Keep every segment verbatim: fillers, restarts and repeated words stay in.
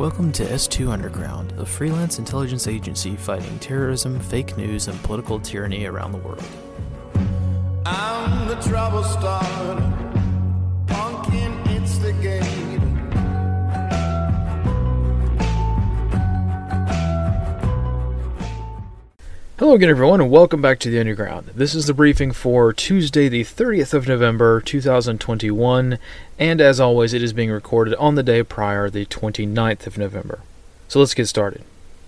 Welcome to S two Underground, a freelance intelligence agency fighting terrorism, fake news, and political tyranny around the world. I'm the trouble starter, punkin' instigator. Hello again, everyone, and welcome back to the Underground. This is the briefing for Tuesday, the thirtieth of November, two thousand twenty-one, and as always, it is being recorded on the day prior, the twenty-ninth of November. So let's get started.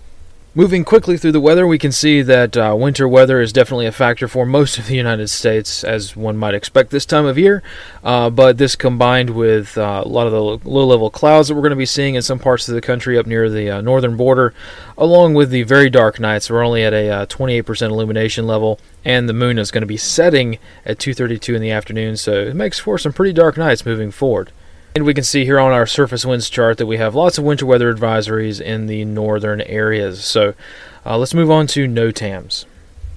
Moving quickly through the weather, we can see that uh, winter weather is definitely a factor for most of the United States, as one might expect this time of year, uh, but this combined with uh, a lot of the low-level clouds that we're going to be seeing in some parts of the country up near the uh, northern border, along with the very dark nights. We're only at a uh, twenty-eight percent illumination level, and the moon is going to be setting at two thirty-two in the afternoon, so it makes for some pretty dark nights moving forward. And we can see here on our surface winds chart that we have lots of winter weather advisories in the northern areas. So uh, let's move on to NOTAMs.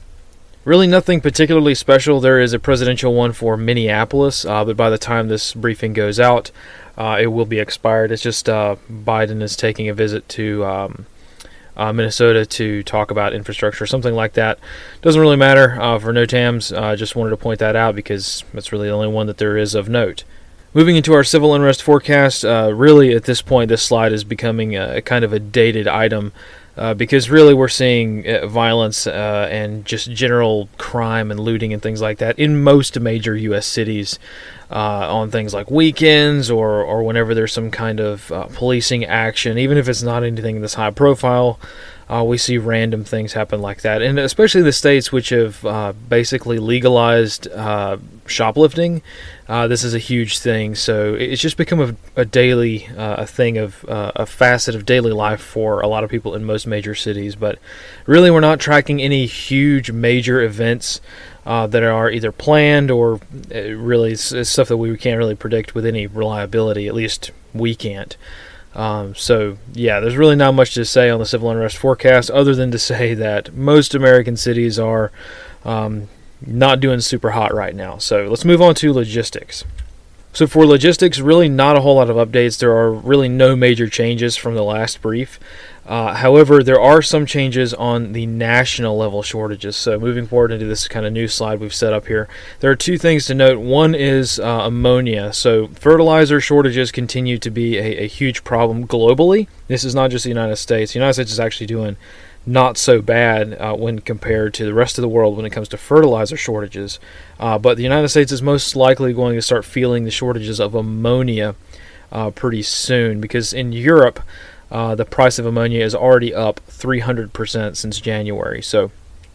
Really nothing particularly special. There is a presidential one for Minneapolis, uh, but by the time this briefing goes out, uh, it will be expired. It's just uh, Biden is taking a visit to um, uh, Minnesota to talk about infrastructure, something like that. Doesn't really matter uh, for NOTAMs. I uh, just wanted to point that out because that's really the only one that there is of note. Moving into our civil unrest forecast, uh, really at this point this slide is becoming a, a kind of a dated item uh, because really we're seeing uh, violence uh, and just general crime and looting and things like that in most major U S cities uh, on things like weekends or, or whenever there's some kind of uh, policing action, even if it's not anything that's high profile. Uh, we see random things happen like that, and especially the states which have uh, basically legalized uh, shoplifting. Uh, this is a huge thing, so it's just become a, a daily uh, a thing of uh, a facet of daily life for a lot of people in most major cities. But really, we're not tracking any huge major events uh, that are either planned or uh, really it's stuff that we can't really predict with any reliability. At least we can't. Um, so, yeah, there's really not much to say on the civil unrest forecast other than to say that most American cities are um, not doing super hot right now. So let's move on to logistics. So for logistics, really not a whole lot of updates. There are really no major changes from the last brief. Uh, however, there are some changes on the national level shortages. So moving forward into this kind of new slide we've set up here, there are two things to note. One is uh, ammonia. So fertilizer shortages continue to be a, a huge problem globally. This is not just the United States. The United States is actually doing not so bad uh, when compared to the rest of the world when it comes to fertilizer shortages. Uh, but the United States is most likely going to start feeling the shortages of ammonia uh, pretty soon, because in Europe, Uh, the price of ammonia is already up three hundred percent since January. So,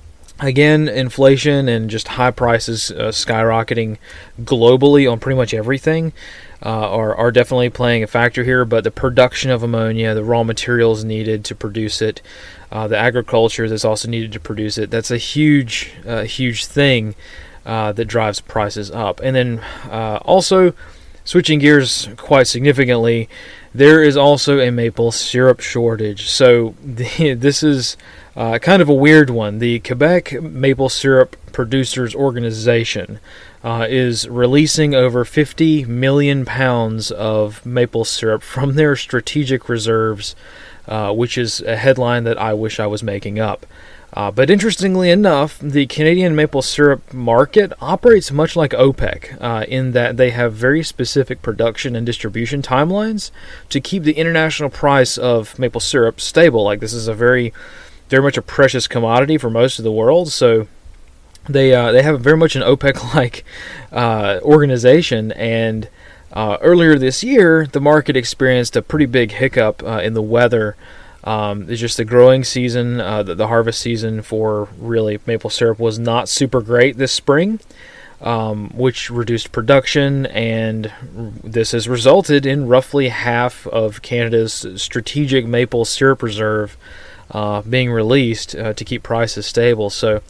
again, inflation and just high prices uh, skyrocketing globally on pretty much everything uh, are, are definitely playing a factor here. But the production of ammonia, the raw materials needed to produce it, uh, the agriculture that's also needed to produce it, that's a huge, uh, huge thing uh, that drives prices up. And then uh, also, switching gears quite significantly, there is also a maple syrup shortage. So the, this is uh, kind of a weird one. The Quebec Maple Syrup Producers Organization uh, is releasing over fifty million pounds of maple syrup from their strategic reserves, uh, which is a headline that I wish I was making up. Uh, but interestingly enough, the Canadian maple syrup market operates much like OPEC uh, in that they have very specific production and distribution timelines to keep the international price of maple syrup stable. Like, this is a very, very much a precious commodity for most of the world, so they uh, they have very much an OPEC-like uh, organization. And uh, earlier this year, the market experienced a pretty big hiccup uh, in the weather. Um, it's just the growing season, uh, the, the harvest season for really maple syrup was not super great this spring, um, which reduced production, and this has resulted in roughly half of Canada's strategic maple syrup reserve uh, being released uh, to keep prices stable. So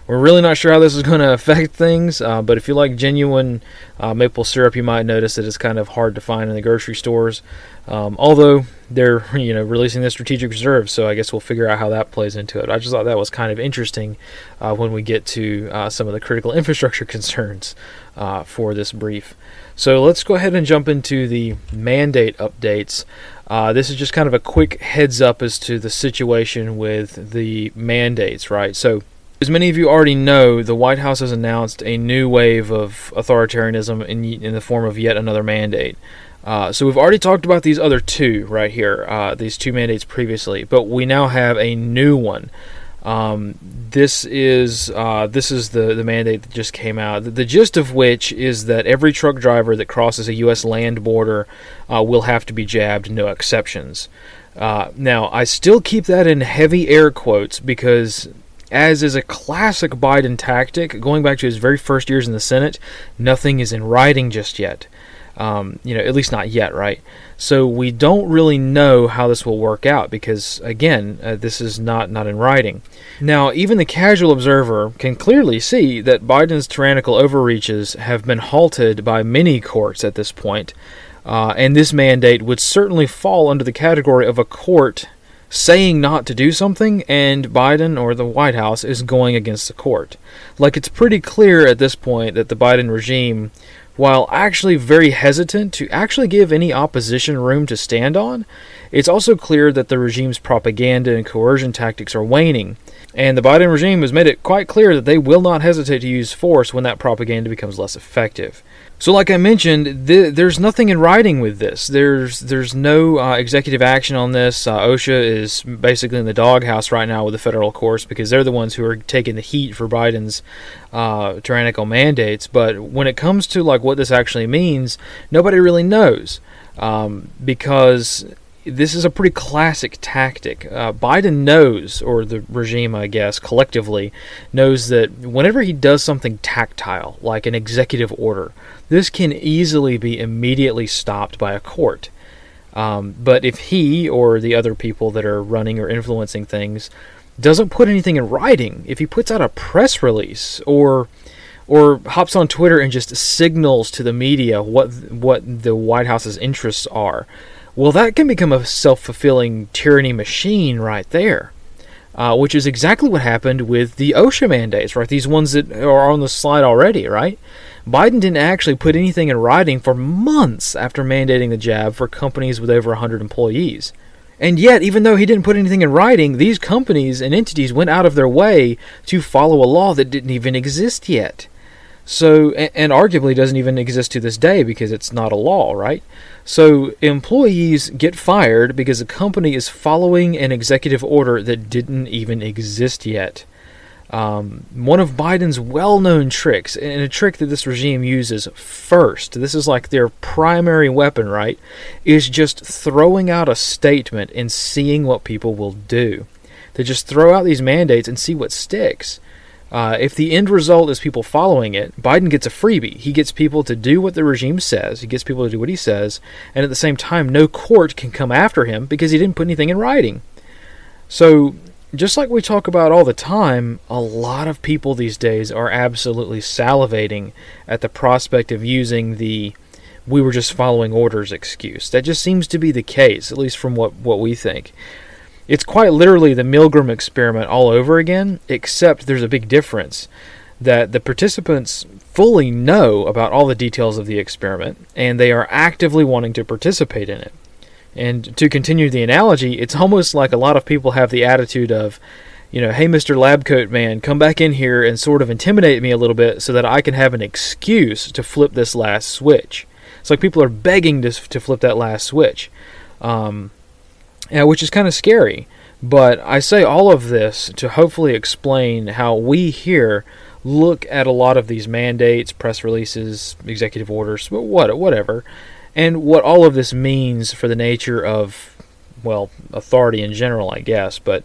We're really not sure how this is going to affect things, uh, but if you like genuine uh, maple syrup, you might notice that it's kind of hard to find in the grocery stores. Um, although they're, you know, releasing the strategic reserve, so I guess we'll figure out how that plays into it. I just thought that was kind of interesting uh, when we get to uh, some of the critical infrastructure concerns uh, for this brief. So let's go ahead and jump into the mandate updates. Uh, this is just kind of a quick heads up as to the situation with the mandates, right? So, as many of you already know, the White House has announced a new wave of authoritarianism in, in the form of yet another mandate. Uh, so we've already talked about these other two right here, uh, these two mandates previously, but we now have a new one. Um, this is uh, this is the, the mandate that just came out, the, the gist of which is that every truck driver that crosses a U S land border uh, will have to be jabbed, no exceptions. Uh, now, I still keep that in heavy air quotes because, as is a classic Biden tactic, going back to his very first years in the Senate, nothing is in writing just yet. Um, you know, at least not yet, right? So we don't really know how this will work out because, again, uh, this is not, not in writing. Now, even the casual observer can clearly see that Biden's tyrannical overreaches have been halted by many courts at this point, uh, and this mandate would certainly fall under the category of a court saying not to do something, and Biden or the White House is going against the court. Like, it's pretty clear at this point that the Biden regime, while actually very hesitant to actually give any opposition room to stand on, it's also clear that the regime's propaganda and coercion tactics are waning, and the Biden regime has made it quite clear that they will not hesitate to use force when that propaganda becomes less effective. So like I mentioned, th- there's nothing in writing with this. There's there's no uh, executive action on this. Uh, OSHA is basically in the doghouse right now with the federal courts because they're the ones who are taking the heat for Biden's uh, tyrannical mandates. But when it comes to like what this actually means, nobody really knows um, because this is a pretty classic tactic. Uh, Biden knows, or the regime, I guess, collectively, knows that whenever he does something tactile, like an executive order, this can easily be immediately stopped by a court. Um, but if he, or the other people that are running or influencing things, doesn't put anything in writing, if he puts out a press release, or or hops on Twitter and just signals to the media what what the White House's interests are, well, that can become a self-fulfilling tyranny machine right there, uh, which is exactly what happened with the OSHA mandates, right? These ones that are on the slide already, right? Biden didn't actually put anything in writing for months after mandating the jab for companies with over one hundred employees. And yet, even though he didn't put anything in writing, these companies and entities went out of their way to follow a law that didn't even exist yet. So, and, and arguably doesn't even exist to this day because it's not a law, right? So employees get fired because a company is following an executive order that didn't even exist yet. Um, one of Biden's well-known tricks, and a trick that this regime uses first, this is like their primary weapon, right, is just throwing out a statement and seeing what people will do. They just throw out these mandates and see what sticks. Uh, if the end result is people following it, Biden gets a freebie. He gets people to do what the regime says. He gets people to do what he says. And at the same time, no court can come after him because he didn't put anything in writing. So, just like we talk about all the time, a lot of people these days are absolutely salivating at the prospect of using the "we were just following orders" excuse. That just seems to be the case, at least from what, what we think. It's quite literally the Milgram experiment all over again, except there's a big difference. That the participants fully know about all the details of the experiment, and they are actively wanting to participate in it. And to continue the analogy, it's almost like a lot of people have the attitude of, you know, hey, Mister Labcoat Man, come back in here and sort of intimidate me a little bit so that I can have an excuse to flip this last switch. It's like people are begging to, to flip that last switch. Um... Yeah, which is kind of scary, but I say all of this to hopefully explain how we here look at a lot of these mandates, press releases, executive orders, what, whatever, and what all of this means for the nature of, well, authority in general, I guess, but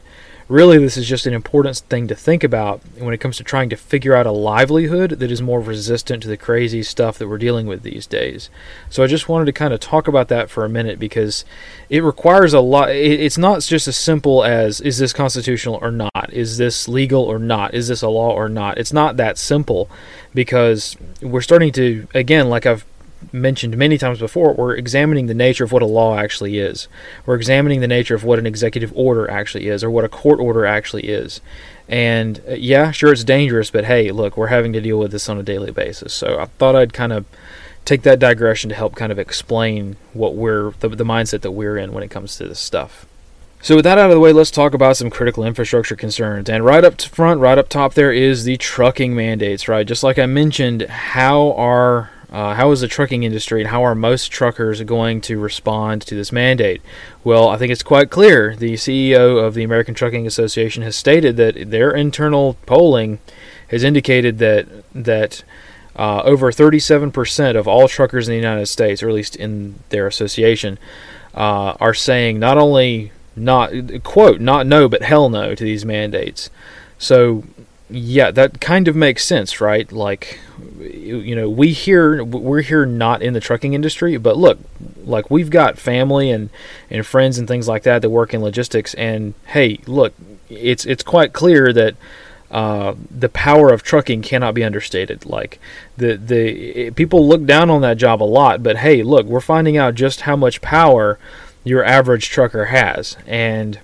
really this is just an important thing to think about when it comes to trying to figure out a livelihood that is more resistant to the crazy stuff that we're dealing with these days. So I just wanted to kind of talk about that for a minute, because it requires a lot. It's not just as simple as, is this constitutional or not? Is this legal or not? Is this a law or not? It's not that simple, because we're starting to, again, like I've mentioned many times before, we're examining the nature of what a law actually is. We're examining the nature of what an executive order actually is, or what a court order actually is. And uh, yeah, sure, it's dangerous, but hey, look, we're having to deal with this on a daily basis. So I thought I'd kind of take that digression to help kind of explain what we're the, the mindset that we're in when it comes to this stuff. So with that out of the way, let's talk about some critical infrastructure concerns. And right up front, right up top there is the trucking mandates, right? Just like I mentioned, how are uh, how is the trucking industry and how are most truckers going to respond to this mandate? Well, I think it's quite clear. The C E O of the American Trucking Association has stated that their internal polling has indicated that that uh, over thirty-seven percent of all truckers in the United States, or at least in their association, uh, are saying not only not, quote, not no, but hell no to these mandates. So, yeah, that kind of makes sense, right? Like, you know, we here, we're here not in the trucking industry, but look, like, we've got family and, and friends and things like that that work in logistics, and hey, look, it's it's quite clear that uh, the power of trucking cannot be understated. Like, the the people look down on that job a lot, but hey, look, we're finding out just how much power your average trucker has, and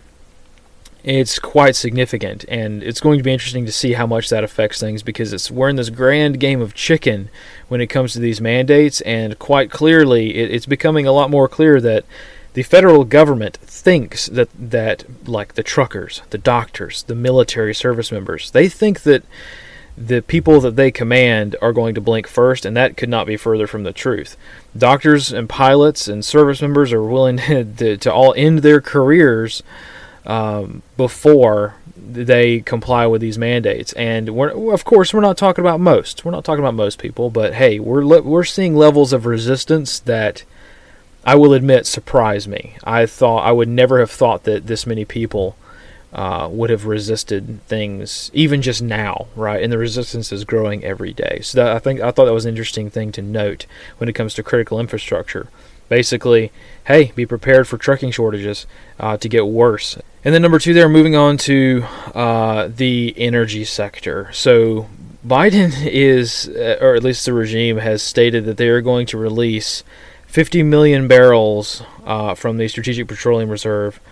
it's quite significant, and it's going to be interesting to see how much that affects things, because it's we're in this grand game of chicken when it comes to these mandates, and quite clearly it, it's becoming a lot more clear that the federal government thinks that, that like the truckers, the doctors, the military service members, they think that the people that they command are going to blink first, and that could not be further from the truth. Doctors and pilots and service members are willing to, to all end their careers um, before they comply with these mandates. And we're, of course, we're not talking about most. We're not talking about most people, but hey, we're we're seeing levels of resistance that I will admit surprise me. I thought I would never have thought that this many people Uh, would have resisted things even just now, right? And the resistance is growing every day. So that, I think I thought that was an interesting thing to note when it comes to critical infrastructure. Basically, hey, be prepared for trucking shortages uh, to get worse. And then number two there, moving on to uh, the energy sector. So Biden is, or at least the regime has stated that they are going to release fifty million barrels uh, from the Strategic Petroleum Reserve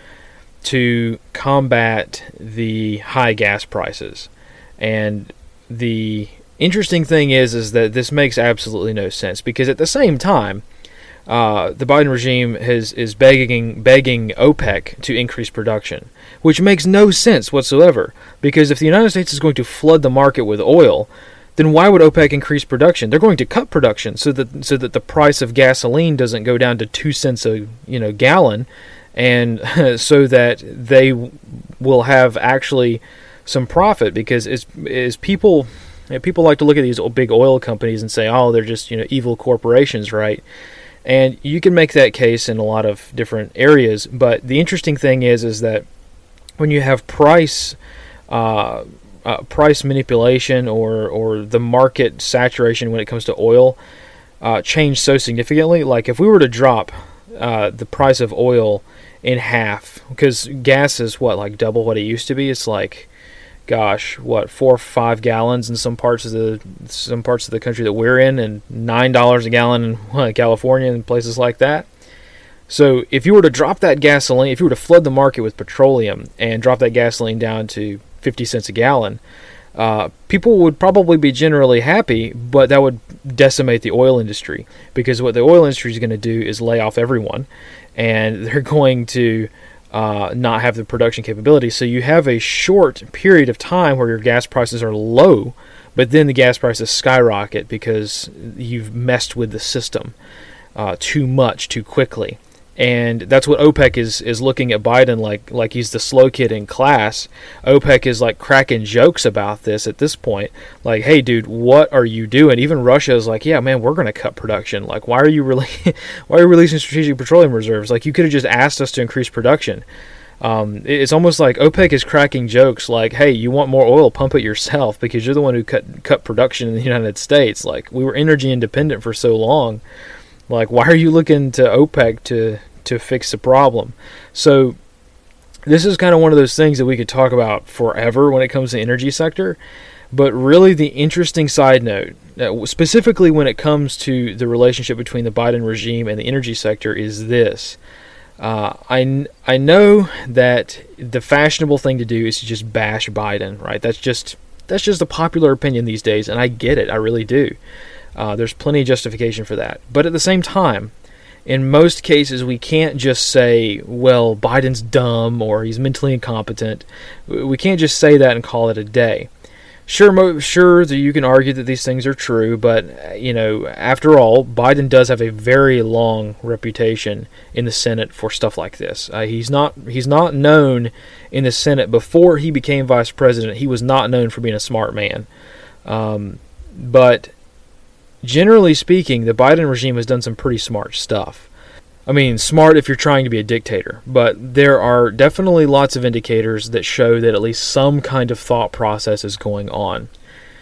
to combat the high gas prices. And the interesting thing is is that this makes absolutely no sense, because at the same time, uh, the Biden regime has is begging begging OPEC to increase production, which makes no sense whatsoever, because if the United States is going to flood the market with oil, then why would OPEC increase production? They're going to cut production so that so that the price of gasoline doesn't go down to two cents a you know gallon, and so that they will have actually some profit. Because as, as people you know, people like to look at these big oil companies and say, oh, they're just you know evil corporations, right? And you can make that case in a lot of different areas. But the interesting thing is is that when you have price uh, uh, price manipulation or or the market saturation when it comes to oil uh, change so significantly, like if we were to drop uh, the price of oil in half, because gas is what, like double what it used to be. It's like, gosh, what, four or five gallons in some parts of the some parts of the country that we're in, and nine dollars a gallon in what, California and places like that. So if you were to drop that gasoline, if you were to flood the market with petroleum and drop that gasoline down to fifty cents a gallon, uh, people would probably be generally happy, but that would decimate the oil industry, because what the oil industry is going to do is lay off everyone, and they're going to uh, not have the production capability. So you have a short period of time where your gas prices are low, but then the gas prices skyrocket because you've messed with the system uh, too much, too quickly. And that's what OPEC is is looking at Biden like like he's the slow kid in class. OPEC is like cracking jokes about this at this point. Like, hey, dude, what are you doing? Even Russia is like, yeah, man, we're going to cut production. Like, why are you really, why are you releasing strategic petroleum reserves? Like, you could have just asked us to increase production. Um, it's almost like OPEC is cracking jokes like, hey, you want more oil, pump it yourself because you're the one who cut cut production in the United States. Like, we were energy independent for so long. Like, why are you looking to OPEC to, to fix the problem? So this is kind of one of those things that we could talk about forever when it comes to the energy sector. But really the interesting side note, uh, specifically when it comes to the relationship between the Biden regime and the energy sector, is this. Uh, I, I know that the fashionable thing to do is to just bash Biden, right? That's just that's just a popular opinion these days, and I get it. I really do. Uh, there's plenty of justification for that. But at the same time, in most cases, we can't just say, well, Biden's dumb or he's mentally incompetent. We can't just say that and call it a day. Sure, mo- sure that you can argue that these things are true, but, you know, after all, Biden does have a very long reputation in the Senate for stuff like this. Uh, he's not he's not known in the Senate. Before he became vice president, he was not known for being a smart man. Um, but generally speaking, the Biden regime has done some pretty smart stuff. I mean, smart if you're trying to be a dictator, but there are definitely lots of indicators that show that at least some kind of thought process is going on.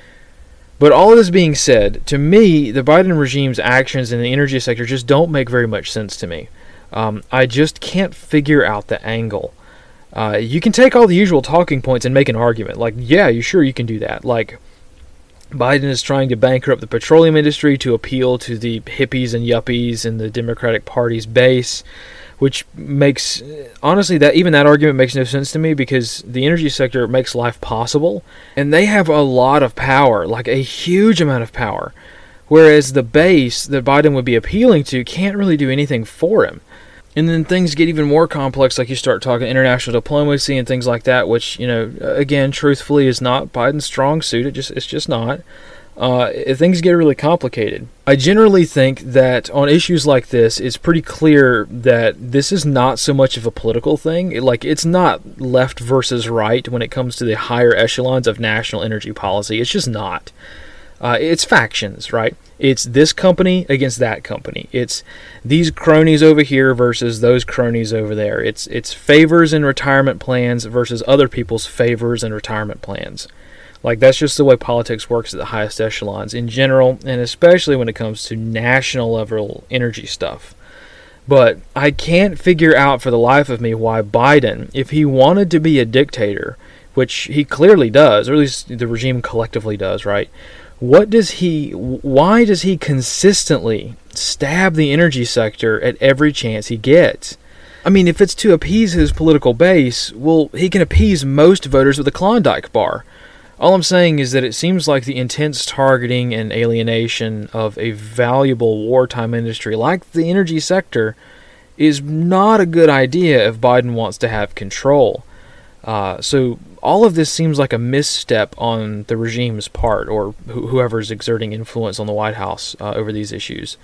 But all of this being said, to me, the Biden regime's actions in the energy sector just don't make very much sense to me. Um, I just can't figure out the angle. Uh, you can take all the usual talking points and make an argument. Like, yeah, you sure you can do that. Like, Biden is trying to bankrupt the petroleum industry to appeal to the hippies and yuppies in the Democratic Party's base, which makes, honestly, that even that argument makes no sense to me because the energy sector makes life possible, and they have a lot of power, like a huge amount of power, whereas the base that Biden would be appealing to can't really do anything for him. And then things get even more complex, like you start talking international diplomacy and things like that, which, you know, again, truthfully, is not Biden's strong suit. It just, it's just not. Uh, things get really complicated. I generally think that on issues like this, it's pretty clear that this is not so much of a political thing. It, like, it's not left versus right when it comes to the higher echelons of national energy policy. It's just not. Uh, it's factions, right? It's this company against that company. It's these cronies over here versus those cronies over there. It's it's favors and retirement plans versus other people's favors and retirement plans. Like, that's just the way politics works at the highest echelons in general, and especially when it comes to national level energy stuff. But I can't figure out for the life of me why Biden, if he wanted to be a dictator, which he clearly does, or at least the regime collectively does, right? What does he, why does he consistently stab the energy sector at every chance he gets? I mean, if it's to appease his political base, well, he can appease most voters with a Klondike bar. All I'm saying is that it seems like the intense targeting and alienation of a valuable wartime industry like the energy sector is not a good idea if Biden wants to have control. Uh, so all of this seems like a misstep on the regime's part, or wh- whoever's exerting influence on the White House uh, over these issues.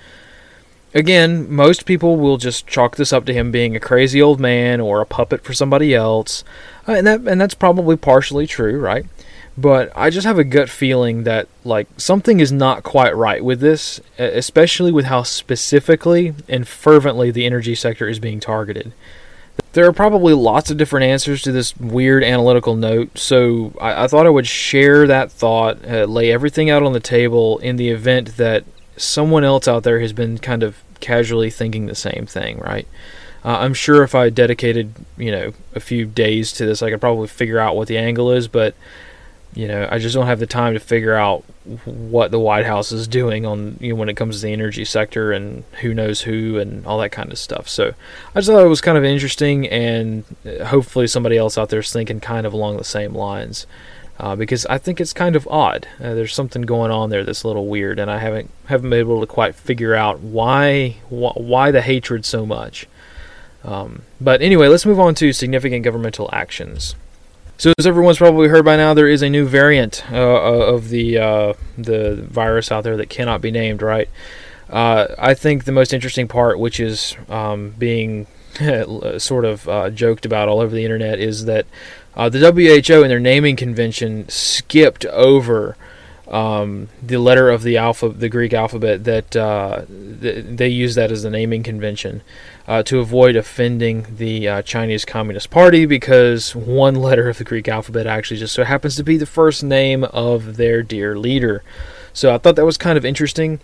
Again, most people will just chalk this up to him being a crazy old man or a puppet for somebody else, uh, and that and that's probably partially true, right? But I just have a gut feeling that, like, something is not quite right with this, especially with how specifically and fervently the energy sector is being targeted. There are probably lots of different answers to this weird analytical note, so I, I thought I would share that thought, uh, lay everything out on the table in the event that someone else out there has been kind of casually thinking the same thing, right? Uh, I'm sure if I dedicated, you know, a few days to this, I could probably figure out what the angle is, but, you know, I just don't have the time to figure out what the White House is doing on, you know, when it comes to the energy sector and who knows who and all that kind of stuff. So I just thought it was kind of interesting, and hopefully somebody else out there is thinking kind of along the same lines, uh, because I think it's kind of odd. Uh, there's something going on there that's a little weird, and I haven't haven't been able to quite figure out why wh- why the hatred so much. Um, but anyway, let's move on to significant governmental actions. So as everyone's probably heard by now, there is a new variant uh, of the uh, the virus out there that cannot be named, right? Uh, I think the most interesting part, which is um, being sort of uh, joked about all over the internet, is that uh, the W H O in their naming convention skipped over um, the letter of the alpha, the Greek alphabet, that uh, th- they use that as the naming convention uh, to avoid offending the uh, Chinese Communist Party, because one letter of the Greek alphabet actually just so happens to be the first name of their dear leader. So I thought that was kind of interesting.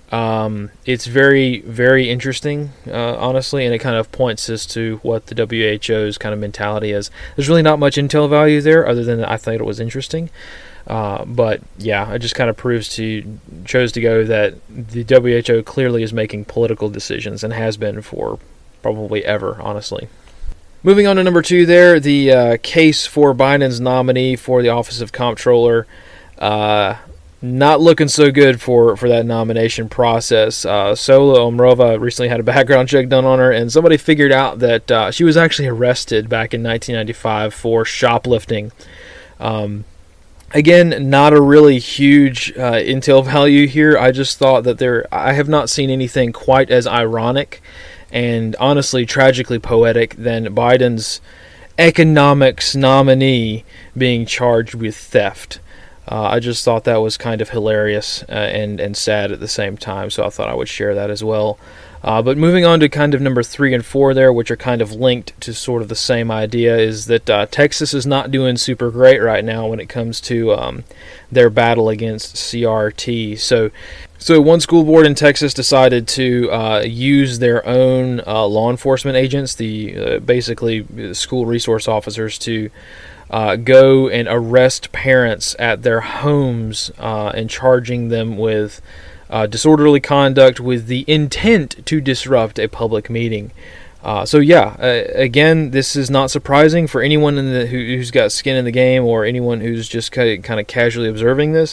Um, it's very, very interesting, uh, honestly, and it kind of points us to what the W H O's kind of mentality is. There's really not much intel value there, other than I thought it was interesting. Uh, but yeah, it just kind of proves to chose to go that the W H O clearly is making political decisions and has been for probably ever, honestly. Moving on to number two there, the uh, case for Biden's nominee for the office of comptroller. Uh, not looking so good for, for that nomination process. Uh, Sola Omrova recently had a background check done on her, and somebody figured out that uh, she was actually arrested back in nineteen ninety-five for shoplifting. Um, Again, not a really huge uh, intel value here. I just thought that there, I have not seen anything quite as ironic and honestly tragically poetic than Biden's economics nominee being charged with theft. Uh, I just thought that was kind of hilarious uh, and, and sad at the same time, so I thought I would share that as well. Uh, but moving on to kind of number three and four there, which are kind of linked to sort of the same idea, is that uh, Texas is not doing super great right now when it comes to um, their battle against C R T. So, so one school board in Texas decided to uh, use their own uh, law enforcement agents, the uh, basically school resource officers, to uh, go and arrest parents at their homes uh, and charging them with Uh, disorderly conduct with the intent to disrupt a public meeting. Uh, so yeah, uh, again, this is not surprising for anyone in the, who, who's got skin in the game, or anyone who's just kind of, kind of casually observing this.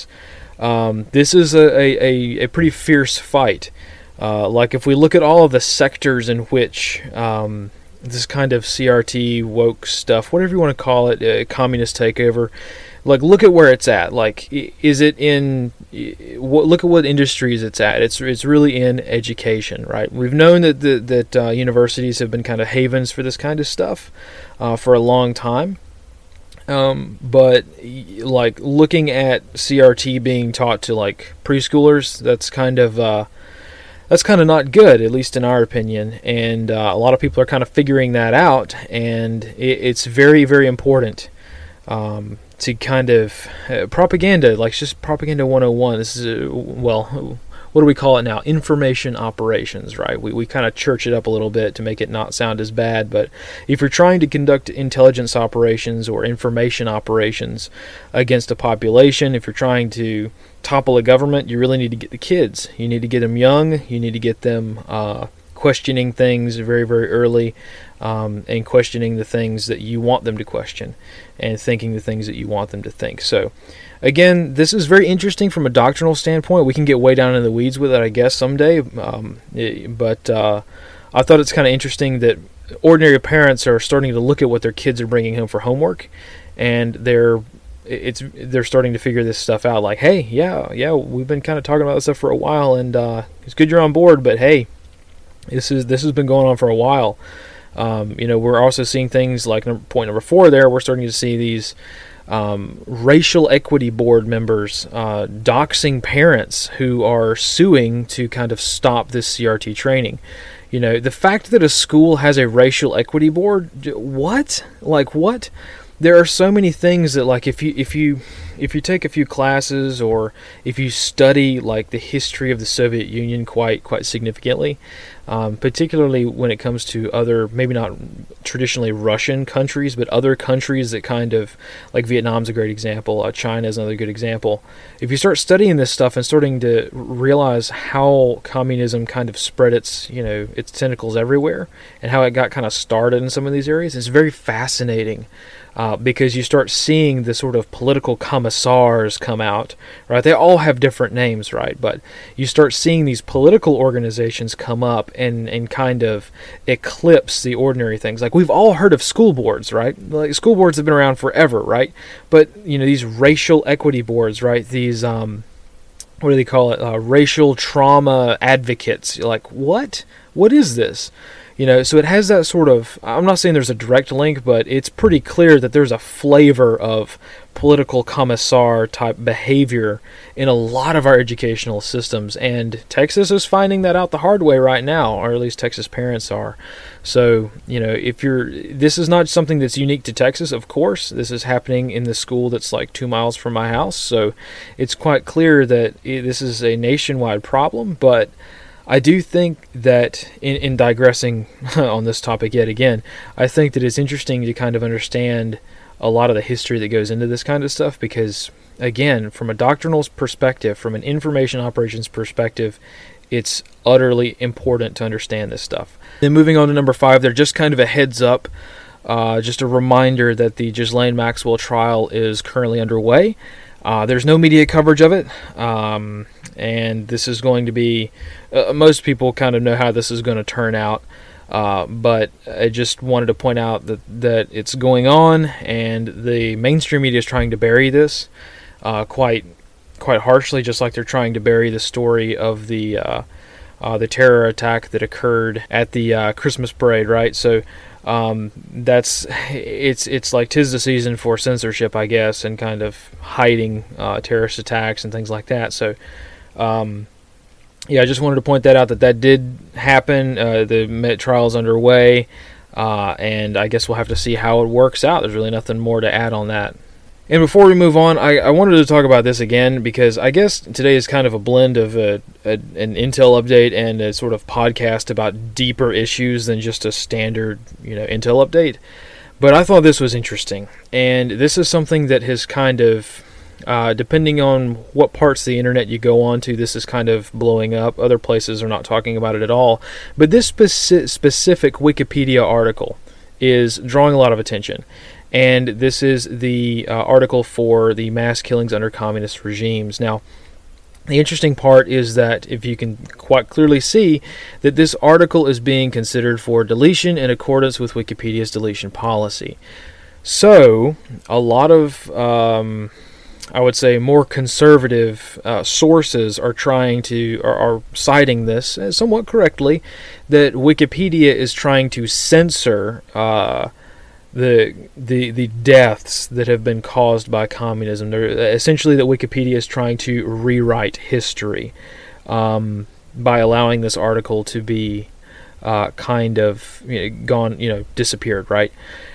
Um, this is a, a, a pretty fierce fight. Uh, like if we look at all of the sectors in which um, this kind of C R T, woke stuff, whatever you want to call it, uh, communist takeover, like look at where it's at. Like, is it in? Look at what industries it's at. It's it's really in education, right? We've known that the, that uh, universities have been kind of havens for this kind of stuff uh, for a long time. Um, but like looking at C R T being taught to like preschoolers, that's kind of uh, that's kind of not good, at least in our opinion. And uh, a lot of people are kind of figuring that out, and it, it's very, very important. Um, to kind of uh, propaganda, like just propaganda one oh one. This is, a, well, what do we call it now? Information operations, right? We, we kind of church it up a little bit to make it not sound as bad, but if you're trying to conduct intelligence operations or information operations against a population, if you're trying to topple a government, you really need to get the kids. You need to get them young. You need to get them uh, questioning things very, very early, um, and questioning the things that you want them to question, and thinking the things that you want them to think. So, again, this is very interesting from a doctrinal standpoint. We can get way down in the weeds with it, I guess, someday. Um, it, but uh, I thought it's kind of interesting that ordinary parents are starting to look at what their kids are bringing home for homework, and they're it's they're starting to figure this stuff out. Like, hey, yeah, yeah, we've been kind of talking about this stuff for a while, and uh, it's good you're on board. But hey, this is this has been going on for a while. Um, you know, we're also seeing things like point number four there. We're starting to see these um, racial equity board members uh, doxing parents who are suing to kind of stop this C R T training. You know, the fact that a school has a racial equity board, what? Like what? There are so many things that, like, if you if you if you take a few classes, or if you study like the history of the Soviet Union quite quite significantly, um, particularly when it comes to other, maybe not traditionally Russian countries, but other countries that kind of, like Vietnam's a great example, uh, China is another good example. If you start studying this stuff and starting to realize how communism kind of spread its, you know, its tentacles everywhere, and how it got kind of started in some of these areas, it's very fascinating. Uh, because you start seeing the sort of political commissars come out, right? They all have different names, right? But you start seeing these political organizations come up and, and kind of eclipse the ordinary things. Like, we've all heard of school boards, right? Like, school boards have been around forever, right? But, you know, these racial equity boards, right? These, um, what do they call it? Uh, racial trauma advocates. You're like, what? What is this? You know, so it has that sort of, I'm not saying there's a direct link, but it's pretty clear that there's a flavor of political commissar type behavior in a lot of our educational systems, and Texas is finding that out the hard way right now, or at least Texas parents are. So, you know, if you're, this is not something that's unique to Texas, of course. This is happening in the school that's like two miles from my house, so it's quite clear that it, this is a nationwide problem. But I do think that, in, in digressing on this topic yet again, I think that it's interesting to kind of understand a lot of the history that goes into this kind of stuff, because, again, from a doctrinal perspective, from an information operations perspective, it's utterly important to understand this stuff. Then moving on to number five, they're just kind of a heads up, uh, just a reminder that the Ghislaine Maxwell trial is currently underway. Uh, there's no media coverage of it, um, and this is going to be, uh, most people kind of know how this is going to turn out, uh, but I just wanted to point out that, that it's going on, and the mainstream media is trying to bury this uh, quite quite harshly, just like they're trying to bury the story of the uh, uh, the terror attack that occurred at the uh, Christmas parade, right? So um, that's it's it's like 'tis the season for censorship, I guess, and kind of hiding uh, terrorist attacks and things like that. So um, yeah, I just wanted to point that out, that that did happen. Uh, the Met trial is underway, uh, and I guess we'll have to see how it works out. There's really nothing more to add on that. And before we move on, I, I wanted to talk about this again, because I guess today is kind of a blend of a, a, an Intel update and a sort of podcast about deeper issues than just a standard, you know, Intel update. But I thought this was interesting, and this is something that has kind of, uh, depending on what parts of the internet you go on to, this is kind of blowing up. Other places are not talking about it at all. But this speci- specific Wikipedia article is drawing a lot of attention. And this is the uh, article for the mass killings under communist regimes. Now, the interesting part is that, if you can quite clearly see, that this article is being considered for deletion in accordance with Wikipedia's deletion policy. So, a lot of, um, I would say, more conservative uh, sources are trying to, are, are citing this, uh, somewhat correctly, that Wikipedia is trying to censor uh, the the the deaths that have been caused by communism. They're, essentially, that Wikipedia is trying to rewrite history um, by allowing this article to be uh, kind of, you know, gone, you know, disappeared, right?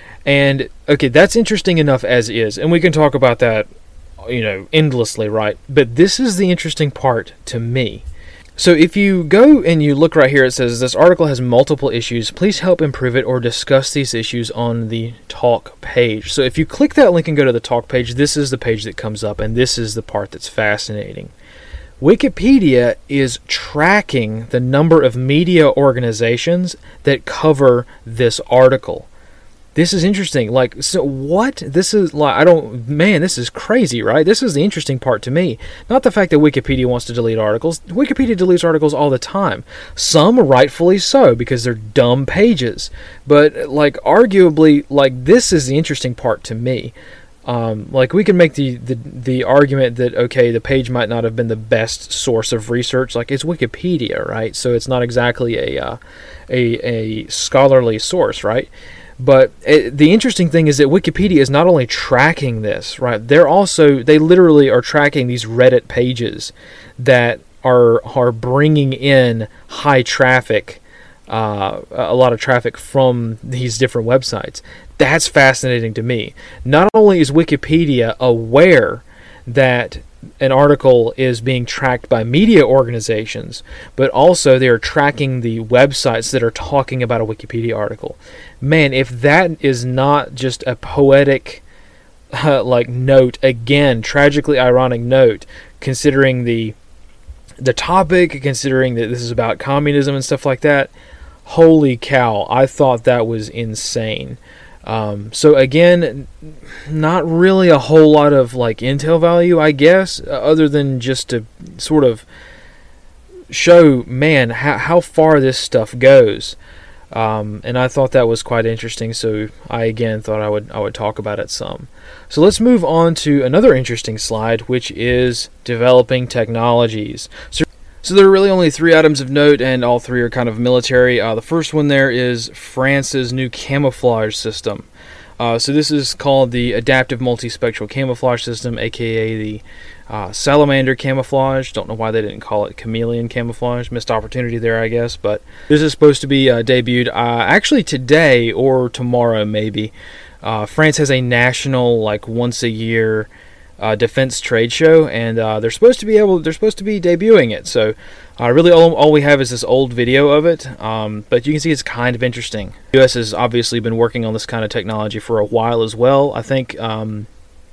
And okay, that's interesting enough as is, and we can talk about that, you know, endlessly, right? But this is the interesting part to me. So if you go and you look right here, it says, this article has multiple issues. Please help improve it or discuss these issues on the talk page. So if you click that link and go to the talk page, this is the page that comes up, and this is the part that's fascinating. Wikipedia is tracking the number of media organizations that cover this article. This is interesting. Like, so what? This is like, I don't, man, this is crazy, right? This is the interesting part to me. Not the fact that Wikipedia wants to delete articles. Wikipedia deletes articles all the time. Some rightfully so, because they're dumb pages. But, like, arguably, like, this is the interesting part to me. Um, like, we can make the, the, the argument that, okay, the page might not have been the best source of research. Like, it's Wikipedia, right? So it's not exactly a, uh, a, a scholarly source, right? But it, the interesting thing is that Wikipedia is not only tracking this, right? They're also, they literally are tracking these Reddit pages that are are bringing in high traffic, uh, a lot of traffic from these different websites. That's fascinating to me. Not only is Wikipedia aware that an article is being tracked by media organizations, but also they are tracking the websites that are talking about a Wikipedia article. Man, if that is not just a poetic uh, like note, again, tragically ironic note, considering the the topic, considering that this is about communism and stuff like that, holy cow, I thought that was insane. Um, so again, not really a whole lot of like intel value, I guess, other than just to sort of show, man, how, how far this stuff goes. Um, and I thought that was quite interesting, so I again thought I would I would talk about it some. So let's move on to another interesting slide, which is developing technologies. So So there are really only three items of note, and all three are kind of military. Uh, the first one there is France's new camouflage system. Uh, so this is called the Adaptive Multispectral Camouflage System, aka the uh, Salamander Camouflage. Don't know why they didn't call it Chameleon Camouflage. Missed opportunity there, I guess. But this is supposed to be uh, debuted uh, actually today or tomorrow, maybe. Uh, France has a national, like once a year, uh, defense trade show, and uh, they're supposed to be able. They're supposed to be debuting it. So uh, really, all, all we have is this old video of it. Um, but you can see it's kind of interesting. The U S has obviously been working on this kind of technology for a while as well. I think um,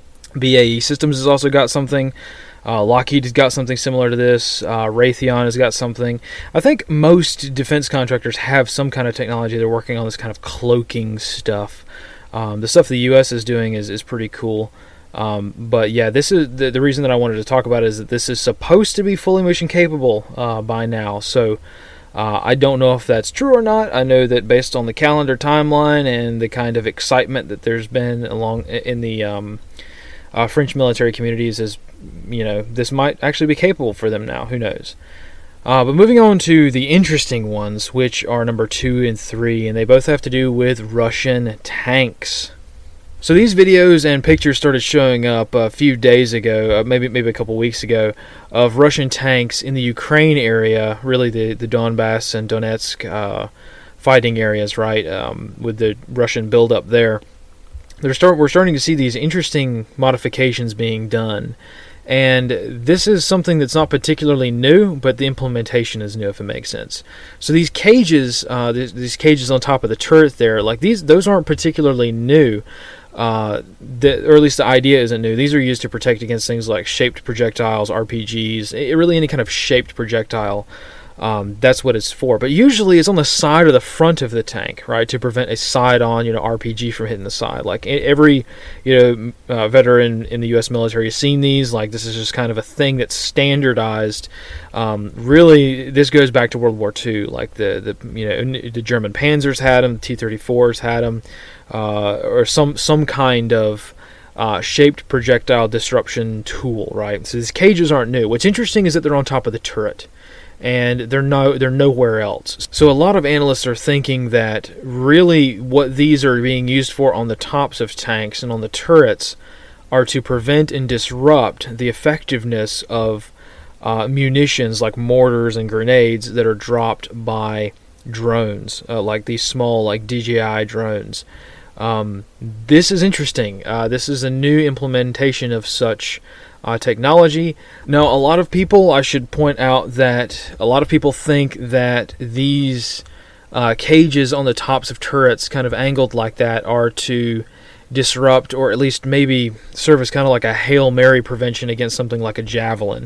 B A E Systems has also got something. Uh, Lockheed has got something similar to this. Uh, Raytheon has got something. I think most defense contractors have some kind of technology. They're working on this kind of cloaking stuff. Um, the stuff the U S is doing is, is pretty cool. Um, but yeah, this is the, the reason that I wanted to talk about it is that this is supposed to be fully mission capable uh, by now. So uh, I don't know if that's true or not. I know that based on the calendar timeline and the kind of excitement that there's been along in the um, uh, French military communities, is you know this might actually be capable for them now. Who knows? Uh, but moving on to the interesting ones, which are number two and three, and they both have to do with Russian tanks. So these videos and pictures started showing up a few days ago, uh, maybe maybe a couple weeks ago, of Russian tanks in the Ukraine area, really the, the Donbass and Donetsk uh, fighting areas, right, um, with the Russian buildup there. They're start, we're starting to see these interesting modifications being done. And this is something that's not particularly new, but the implementation is new, if it makes sense. So these cages, uh, these, these cages on top of the turret there, like these, those aren't particularly new. Uh, the, or at least the idea isn't new. These are used to protect against things like shaped projectiles, R P Gs, it, really any kind of shaped projectile. Um, that's what it's for. But usually it's on the side or the front of the tank, right, to prevent a side-on, you know, R P G from hitting the side. Like every, you know, uh, veteran in the U S military has seen these. Like this is just kind of a thing that's standardized. Um, really, this goes back to World War Two. Like the, the you know, the German Panzers had them, the T thirty-fours had them, uh, or some some kind of Uh, shaped projectile disruption tool, right? So these cages aren't new. What's interesting is that they're on top of the turret, and they're no they're nowhere else. So a lot of analysts are thinking that really what these are being used for on the tops of tanks and on the turrets are to prevent and disrupt the effectiveness of uh, munitions like mortars and grenades that are dropped by drones, uh, like these small like D J I drones. Um, this is interesting. Uh, this is a new implementation of such uh, technology. Now, a lot of people, I should point out that a lot of people think that these uh, cages on the tops of turrets, kind of angled like that, are to disrupt or at least maybe serve as kind of like a Hail Mary prevention against something like a javelin.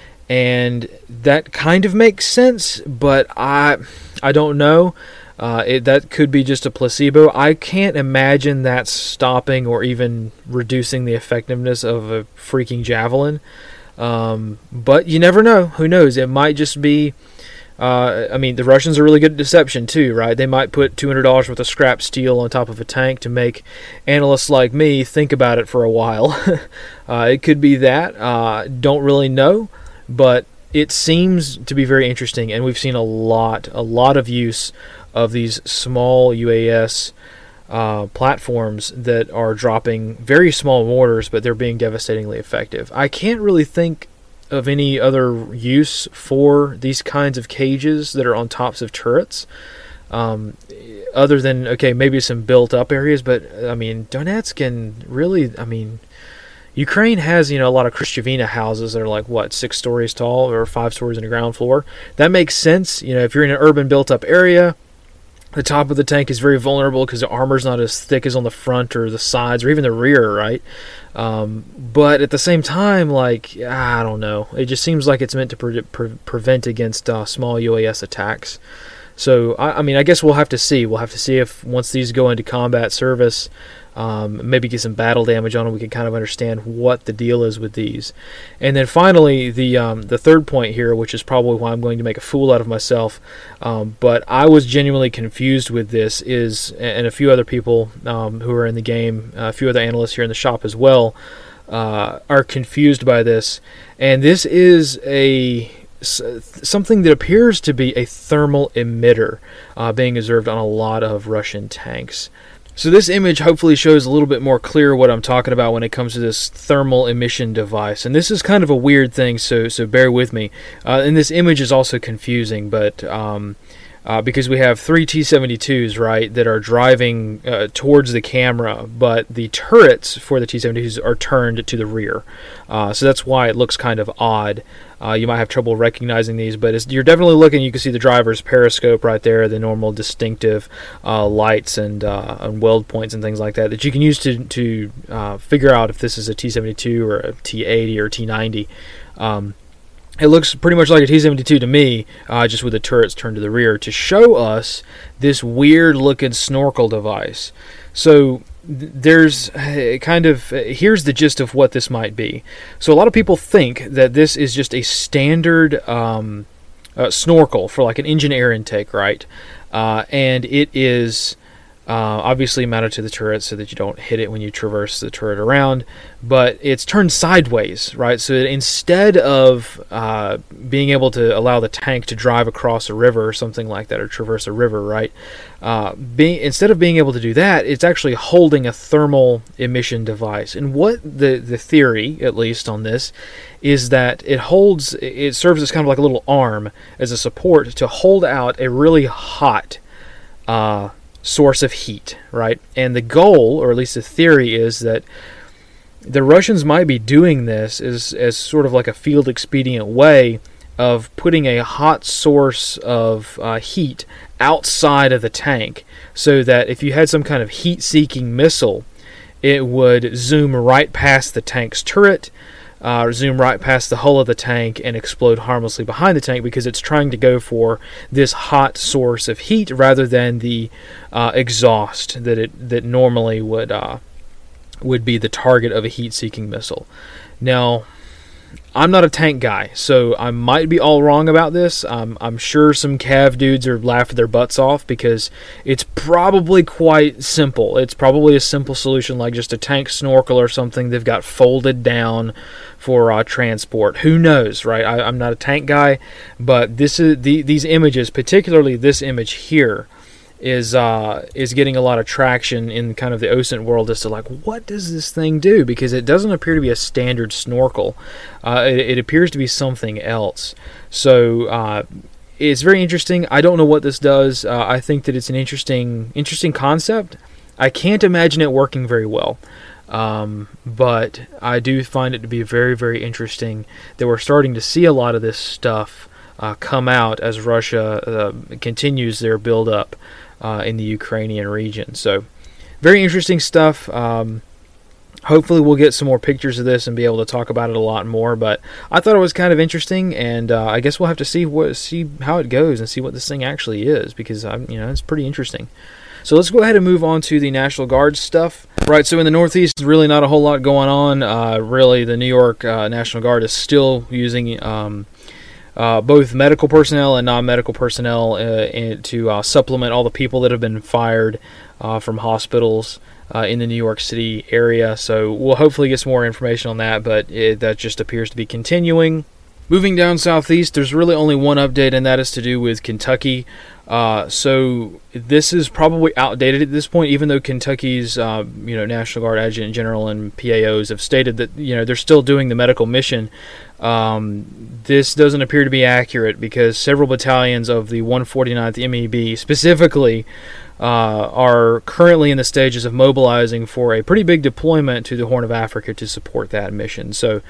And that kind of makes sense, but I, I don't know. Uh, it, that could be just a placebo. I can't imagine that stopping or even reducing the effectiveness of a freaking javelin. Um, but you never know. Who knows? It might just be... Uh, I mean, the Russians are really good at deception too, right? They might put two hundred dollars worth of scrap steel on top of a tank to make analysts like me think about it for a while. uh, it could be that. Uh, don't really know. But it seems to be very interesting, and we've seen a lot, a lot of use of these small U A S uh, platforms that are dropping very small mortars, but they're being devastatingly effective. I can't really think of any other use for these kinds of cages that are on tops of turrets, um, other than, okay, maybe some built-up areas, but, I mean, Donetsk and really, I mean... Ukraine has, you know, a lot of Krishchevina houses that are like, what, six stories tall or five stories in the ground floor. That makes sense. You know, if you're in an urban built-up area, the top of the tank is very vulnerable because the armor's not as thick as on the front or the sides or even the rear, right? Um, but at the same time, like, I don't know. It just seems like it's meant to pre- pre- prevent against uh, small U A S attacks. So, I, I mean, I guess we'll have to see. We'll have to see if once these go into combat service, um, maybe get some battle damage on them, we can kind of understand what the deal is with these. And then finally, the um, the third point here, which is probably why I'm going to make a fool out of myself, um, but I was genuinely confused with this, is, and a few other people um, who are in the game, a few other analysts here in the shop as well, uh, are confused by this. And this is a something that appears to be a thermal emitter uh, being observed on a lot of Russian tanks. So this image hopefully shows a little bit more clear what I'm talking about when it comes to this thermal emission device. And this is kind of a weird thing, so so bear with me. Uh, and this image is also confusing, but um, uh, because we have three T seventy-twos, right, that are driving uh, towards the camera, but the turrets for the T seventy-twos are turned to the rear. Uh, so that's why it looks kind of odd. Uh, you might have trouble recognizing these, but it's, you're definitely looking, you can see the driver's periscope right there, the normal distinctive uh, lights and, uh, and weld points and things like that that you can use to, to uh, figure out if this is a T seventy-two or a T eighty or a T ninety. Um, it looks pretty much like a T seventy-two to me, uh, just with the turrets turned to the rear, to show us this weird-looking snorkel device. So there's kind of, here's the gist of what this might be. So a lot of people think that this is just a standard um, uh, snorkel for like an engine air intake, right? Uh, and it is uh, obviously mounted to the turret so that you don't hit it when you traverse the turret around, but it's turned sideways, right? So that instead of uh, being able to allow the tank to drive across a river or something like that, or traverse a river, right? Uh, being, instead of being able to do that, it's actually holding a thermal emission device. And what the, the theory, at least on this, is that it holds, it serves as kind of like a little arm as a support to hold out a really hot uh, source of heat, right? And the goal, or at least the theory, is that the Russians might be doing this as, as sort of like a field expedient way of putting a hot source of uh, heat outside of the tank, so that if you had some kind of heat-seeking missile, it would zoom right past the tank's turret, uh, zoom right past the hull of the tank, and explode harmlessly behind the tank, because it's trying to go for this hot source of heat rather than the uh, exhaust that it that normally would uh, would be the target of a heat-seeking missile. Now, I'm not a tank guy, so I might be all wrong about this. Um, I'm sure some Cav dudes are laughing their butts off, because it's probably quite simple. It's probably a simple solution, like just a tank snorkel or something they've got folded down for uh, transport. Who knows, right? I, I'm not a tank guy, but this is the, these images, particularly this image here, is uh, is getting a lot of traction in kind of the O S I N T world as to like, what does this thing do? Because it doesn't appear to be a standard snorkel. Uh, it, it appears to be something else. So uh, it's very interesting. I don't know what this does. Uh, I think that it's an interesting interesting concept. I can't imagine it working very well. Um, but I do find it to be very, very interesting that we're starting to see a lot of this stuff uh, come out as Russia uh, continues their build-up Uh, in the Ukrainian region. So very interesting stuff. Um, hopefully we'll get some more pictures of this and be able to talk about it a lot more, but I thought it was kind of interesting, and uh, I guess we'll have to see what see how it goes and see what this thing actually is, because um, you know, it's pretty interesting. So let's go ahead and move on to the National Guard stuff. Right, so in the Northeast, really not a whole lot going on. Uh, really, the New York uh, National Guard is still using um, Uh, both medical personnel and non-medical personnel uh, in, to uh, supplement all the people that have been fired uh, from hospitals uh, in the New York City area. So we'll hopefully get some more information on that, but it, that just appears to be continuing. Moving down southeast, there's really only one update, and that is to do with Kentucky. Uh, so this is probably outdated at this point, even though Kentucky's uh, you know, National Guard Adjutant General and P A Os have stated that, you know, they're still doing the medical mission. Um, this doesn't appear to be accurate, because several battalions of the one forty-ninth M E B specifically uh, are currently in the stages of mobilizing for a pretty big deployment to the Horn of Africa to support that mission. So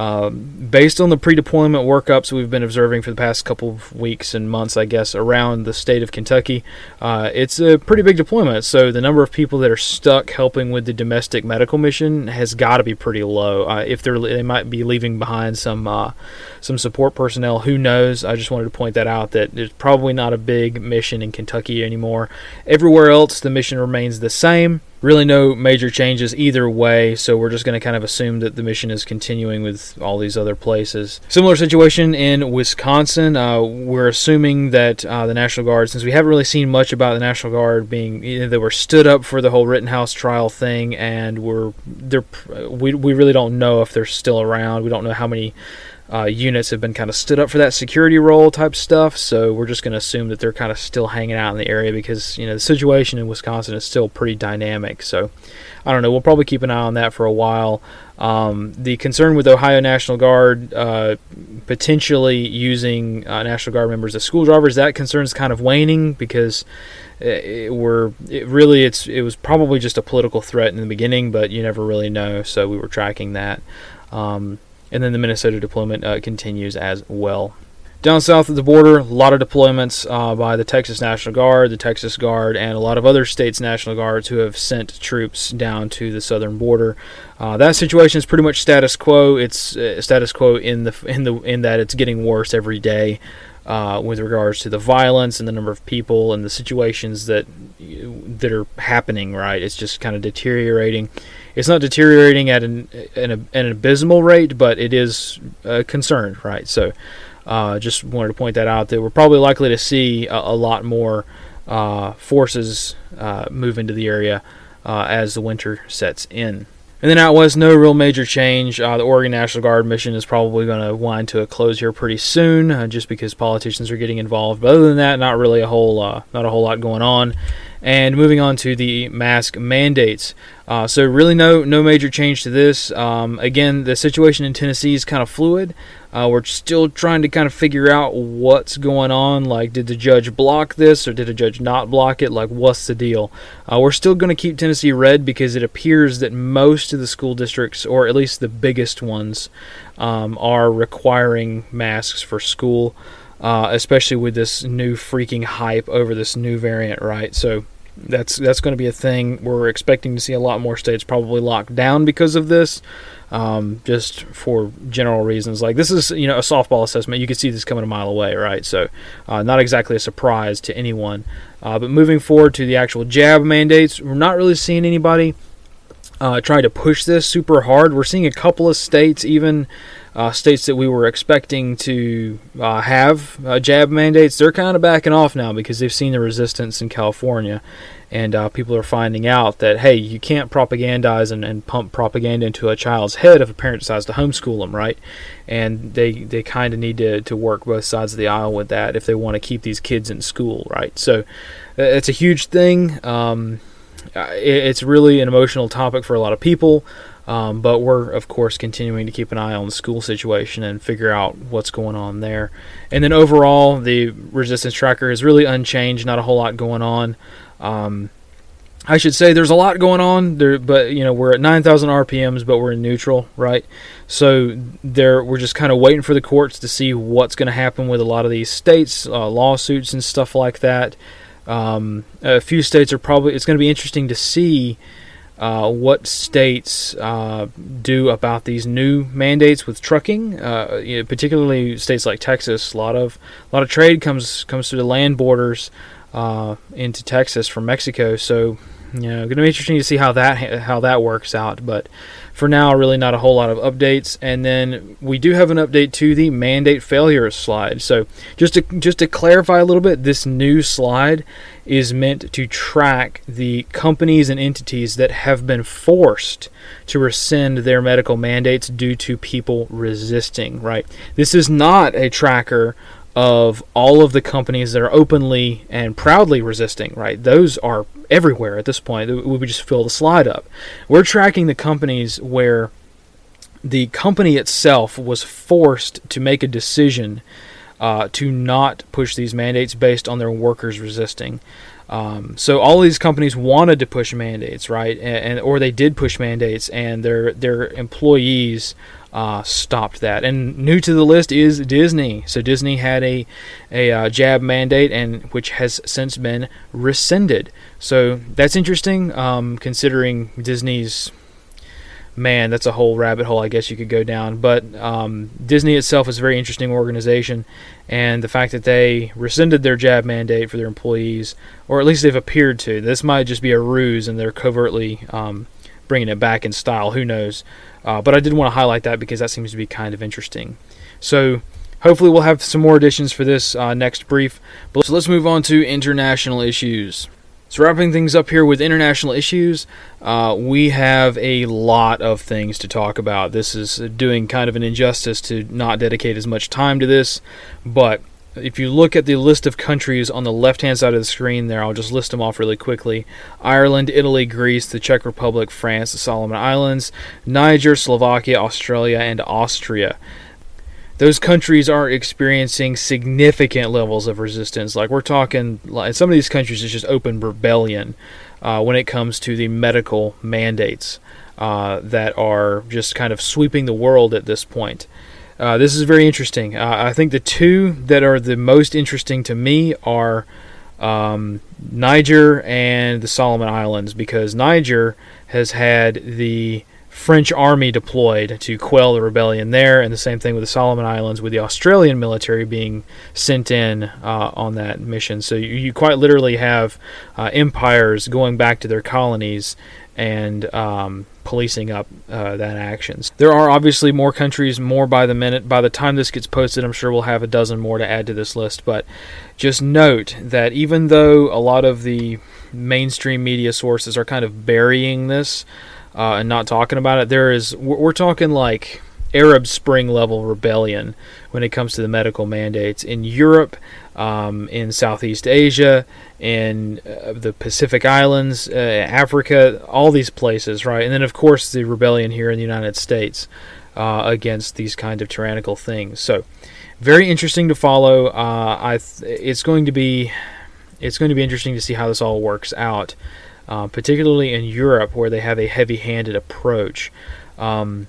um, based on the pre-deployment workups we've been observing for the past couple of weeks and months, I guess, around the state of Kentucky, uh, it's a pretty big deployment. So the number of people that are stuck helping with the domestic medical mission has got to be pretty low. Uh, if they're, they might be leaving behind some uh, some support personnel, who knows? I just wanted to point that out, that there's probably not a big mission in Kentucky anymore. Everywhere else, the mission remains the same. Really no major changes either way, so we're just going to kind of assume that the mission is continuing with all these other places. Similar situation in Wisconsin. Uh, we're assuming that uh, the National Guard, since we haven't really seen much about the National Guard being, you know, they were stood up for the whole Rittenhouse trial thing, and we're they're we we really don't know if they're still around. We don't know how many uh, units have been kind of stood up for that security role type stuff. So we're just going to assume that they're kind of still hanging out in the area because, you know, the situation in Wisconsin is still pretty dynamic. So I don't know. We'll probably keep an eye on that for a while. Um, the concern with Ohio National Guard uh, potentially using uh, National Guard members as school drivers, that concern is kind of waning because it, we're it really it's it was probably just a political threat in the beginning, but you never really know. So we were tracking that, um, and then the Minnesota deployment uh, continues as well. Down south of the border, a lot of deployments uh, by the Texas National Guard, the Texas Guard, and a lot of other states' National Guards who have sent troops down to the southern border. Uh, that situation is pretty much status quo. It's uh, status quo in the in the in that it's getting worse every day uh, with regards to the violence and the number of people and the situations that that are happening. Right, it's just kind of deteriorating. It's not deteriorating at an an, an abysmal rate, but it is uh, concerned. Right, so. Uh, just wanted to point that out, that we're probably likely to see a, a lot more uh, forces uh, move into the area uh, as the winter sets in. And then out west, no real major change. Uh, the Oregon National Guard mission is probably going to wind to a close here pretty soon, uh, just because politicians are getting involved. But other than that, not really a whole, uh, not a whole lot going on. And moving on to the mask mandates. Uh, so really no no major change to this. Um, again, the situation in Tennessee is kind of fluid. Uh, we're still trying to kind of figure out what's going on. Like, did the judge block this or did the judge not block it? Like, what's the deal? Uh, we're still going to keep Tennessee red because it appears that most of the school districts, or at least the biggest ones, um, are requiring masks for school. Uh, especially with this new freaking hype over this new variant, right? So that's that's going to be a thing. We're expecting to see a lot more states probably locked down because of this, um, just for general reasons. Like, this is, you know, a softball assessment. You can see this coming a mile away, right? So uh, not exactly a surprise to anyone. Uh, but moving forward to the actual jab mandates, we're not really seeing anybody uh, try to push this super hard. We're seeing a couple of states, even Uh, states that we were expecting to uh, have uh, jab mandates, they're kind of backing off now because they've seen the resistance in California, and uh, people are finding out that, hey, you can't propagandize and, and pump propaganda into a child's head if a parent decides to homeschool them, right? And they they kind of need to, to work both sides of the aisle with that if they want to keep these kids in school, right? So uh, it's a huge thing. Um, it, it's really an emotional topic for a lot of people. Um, but we're, of course, continuing to keep an eye on the school situation and figure out what's going on there. And then overall, the resistance tracker is really unchanged, not a whole lot going on. Um, I should say there's a lot going on, there, but you know we're at nine thousand R P Ms, but we're in neutral, right? So there, we're just kind of waiting for the courts to see what's going to happen with a lot of these states, uh, lawsuits and stuff like that. Um, a few states are probably, it's going to be interesting to see Uh, what states uh, do about these new mandates with trucking, uh, you know, particularly states like Texas. A lot of a lot of trade comes comes through the land borders uh, into Texas from Mexico. So, you know, going to be interesting to see how that how that works out. But for now, really not a whole lot of updates. And then we do have an update to the mandate failure slide. So just to just to clarify a little bit, this new slide is meant to track the companies and entities that have been forced to rescind their medical mandates due to people resisting, right? This is not a tracker of all of the companies that are openly and proudly resisting, right? Those are everywhere at this point. We would just fill the slide up. We're tracking the companies where the company itself was forced to make a decision Uh, to not push these mandates based on their workers resisting. Um, so all these companies wanted to push mandates, right? And, and or they did push mandates, and their their employees uh, stopped that. And new to the list is Disney. So Disney had a a uh, jab mandate, and which has since been rescinded. So that's interesting, um, considering Disney's. Man, that's a whole rabbit hole I guess you could go down. But um, Disney itself is a very interesting organization, and the fact that they rescinded their jab mandate for their employees, or at least they've appeared to. This might just be a ruse, and they're covertly um, bringing it back in style. Who knows? Uh, but I did want to highlight that because that seems to be kind of interesting. So hopefully we'll have some more additions for this uh, next brief. But so let's move on to international issues. So wrapping things up here with international issues, uh, we have a lot of things to talk about. This is doing kind of an injustice to not dedicate as much time to this, but if you look at the list of countries on the left-hand side of the screen there, I'll just list them off really quickly. Ireland, Italy, Greece, the Czech Republic, France, the Solomon Islands, Niger, Slovakia, Australia, and Austria. Those countries are experiencing significant levels of resistance. Like we're talking, in some of these countries it's just open rebellion uh, when it comes to the medical mandates uh, that are just kind of sweeping the world at this point. Uh, this is very interesting. Uh, I think the two that are the most interesting to me are um, Niger and the Solomon Islands, because Niger has had the French army deployed to quell the rebellion there, and the same thing with the Solomon Islands, with the Australian military being sent in uh, on that mission. So you, you quite literally have uh, empires going back to their colonies and um, policing up uh, that actions. There are obviously more countries, more by the minute. By the time this gets posted, I'm sure we'll have a dozen more to add to this list, but just note that even though a lot of the mainstream media sources are kind of burying this, Uh, and not talking about it, there is, we're, we're talking like Arab Spring level rebellion when it comes to the medical mandates in Europe, um, in Southeast Asia, in uh, the Pacific Islands, uh, Africa, all these places, right? And then of course the rebellion here in the United States uh, against these kind of tyrannical things. So very interesting to follow. Uh, I th- it's going to be it's going to be interesting to see how this all works out. Uh, particularly in Europe, where they have a heavy-handed approach. Um,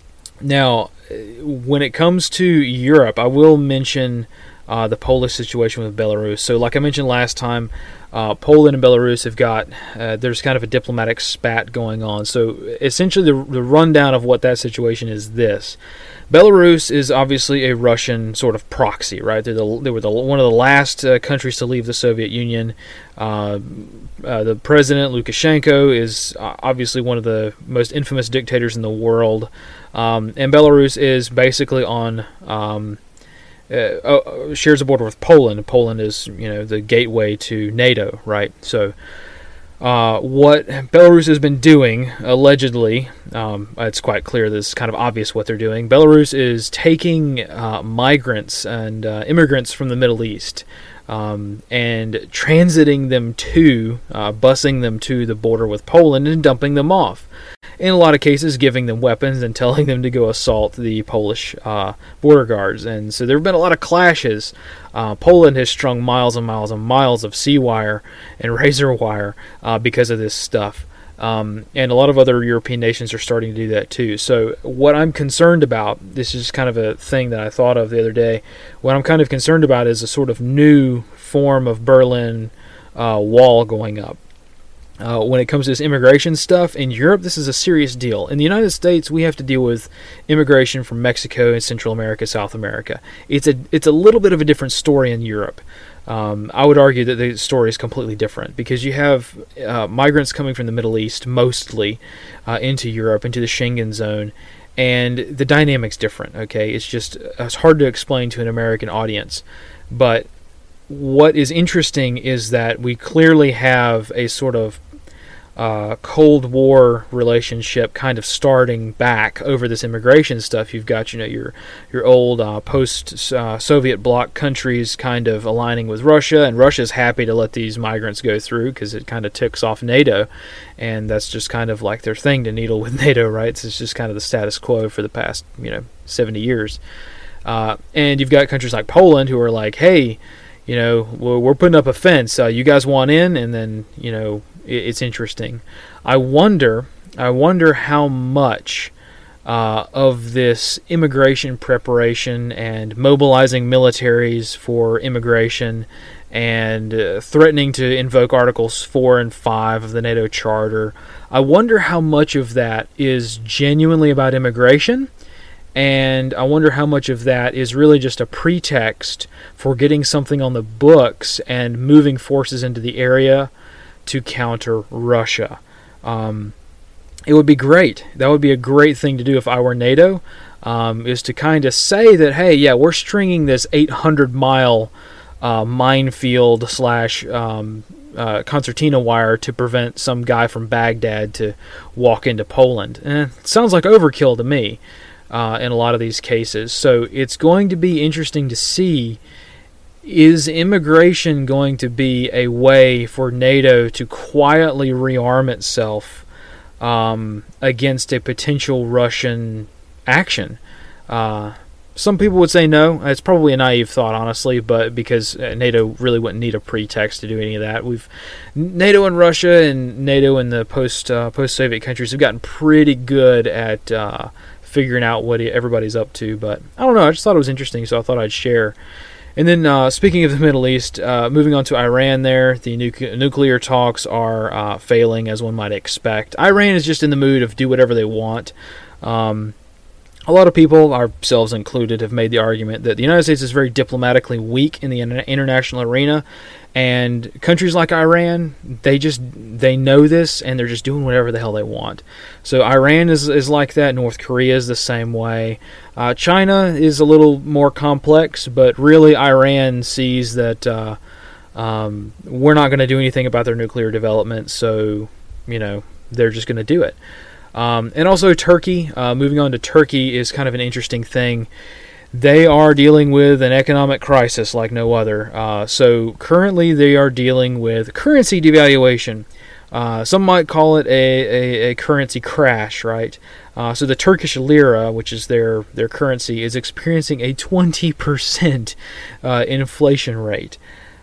now, when it comes to Europe, I will mention uh, the Polish situation with Belarus. So, like I mentioned last time, uh, Poland and Belarus have got, uh, there's kind of a diplomatic spat going on. So, essentially, the, the rundown of what that situation is this. Belarus is obviously a Russian sort of proxy, right? They're the, they were the, one of the last uh, countries to leave the Soviet Union. Uh, uh, the president, Lukashenko, is uh, obviously one of the most infamous dictators in the world. Um, and Belarus is basically on, um, uh, uh, shares a border with Poland. Poland is, you know, the gateway to NATO, right? So, Uh, what Belarus has been doing, allegedly, um, it's quite clear that it's kind of obvious what they're doing. Belarus is taking uh, migrants and uh, immigrants from the Middle East um, and transiting them to, uh, busing them to the border with Poland and dumping them off. In a lot of cases, giving them weapons and telling them to go assault the Polish uh, border guards. And so there have been a lot of clashes. Uh, Poland has strung miles and miles and miles of sea wire and razor wire uh, because of this stuff. Um, and a lot of other European nations are starting to do that too. So what I'm concerned about, this is kind of a thing that I thought of the other day, what I'm kind of concerned about is a sort of new form of Berlin uh, Wall going up. Uh, when it comes to this immigration stuff, in Europe, this is a serious deal. In the United States, we have to deal with immigration from Mexico and Central America, South America. It's a it's a little bit of a different story in Europe. Um, I would argue that the story is completely different because you have uh, migrants coming from the Middle East, mostly, uh, into Europe, into the Schengen zone, and the dynamic's different, okay? It's just it's hard to explain to an American audience, but what is interesting is that we clearly have a sort of Uh, Cold War relationship kind of starting back over this immigration stuff. You've got, you know, your your old uh, post-Soviet uh, bloc countries kind of aligning with Russia, and Russia's happy to let these migrants go through because it kind of ticks off NATO, and that's just kind of like their thing to needle with NATO, right? So it's just kind of the status quo for the past, you know, seventy years. Uh, and you've got countries like Poland who are like, hey, you know, we're putting up a fence. Uh, you guys want in? And then, you know, it's interesting. I wonder, I wonder how much uh, of this immigration preparation and mobilizing militaries for immigration and uh, threatening to invoke Articles four and five of the NATO Charter, I wonder how much of that is genuinely about immigration, and I wonder how much of that is really just a pretext for getting something on the books and moving forces into the area to counter Russia. Um, it would be great. That would be a great thing to do if I were NATO, um, is to kind of say that, hey, yeah, we're stringing this eight hundred mile uh, minefield slash um, uh, concertina wire to prevent some guy from Baghdad to walk into Poland. Eh, sounds like overkill to me uh, in a lot of these cases. So it's going to be interesting to see, is immigration going to be a way for NATO to quietly rearm itself um, against a potential Russian action? Uh, some people would say no. It's probably a naive thought, honestly, but because NATO really wouldn't need a pretext to do any of that. We've NATO and Russia and NATO and the post uh, post-Soviet countries have gotten pretty good at uh, figuring out what everybody's up to. But I don't know. I just thought it was interesting, so I thought I'd share. And then, uh, speaking of the Middle East, uh, moving on to Iran there, the nu- nuclear talks are uh, failing, as one might expect. Iran is just in the mood of do whatever they want. Um, a lot of people, ourselves included, have made the argument that the United States is very diplomatically weak in the inter- international arena, and countries like Iran, they just they know this, and they're just doing whatever the hell they want. So Iran is, is like that. North Korea is the same way. Uh, China is a little more complex, but really Iran sees that uh, um, we're not going to do anything about their nuclear development, so, you know, they're just going to do it. Um, and also Turkey, uh, moving on to Turkey, is kind of an interesting thing. They are dealing with an economic crisis like no other. Uh, so currently they are dealing with currency devaluation. Uh, some might call it a, a, a currency crash, right? Uh, so the Turkish lira, which is their, their currency, is experiencing a twenty percent uh, inflation rate.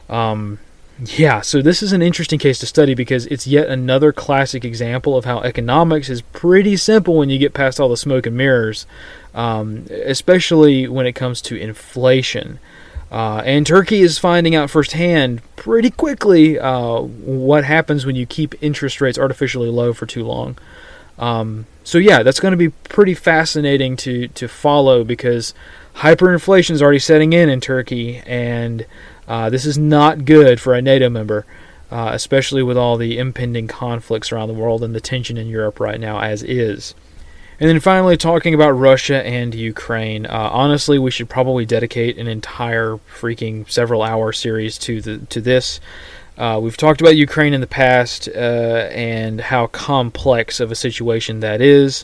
Um, yeah, so this is an interesting case to study because it's yet another classic example of how economics is pretty simple when you get past all the smoke and mirrors, um, especially when it comes to inflation. Uh, and Turkey is finding out firsthand pretty quickly uh, what happens when you keep interest rates artificially low for too long. Um, so yeah, that's going to be pretty fascinating to, to follow because hyperinflation is already setting in in Turkey, and uh, this is not good for a NATO member, uh, especially with all the impending conflicts around the world and the tension in Europe right now as is. And then finally, talking about Russia and Ukraine. Uh, honestly, we should probably dedicate an entire freaking several-hour series to the to this. Uh, we've talked about Ukraine in the past uh, and how complex of a situation that is.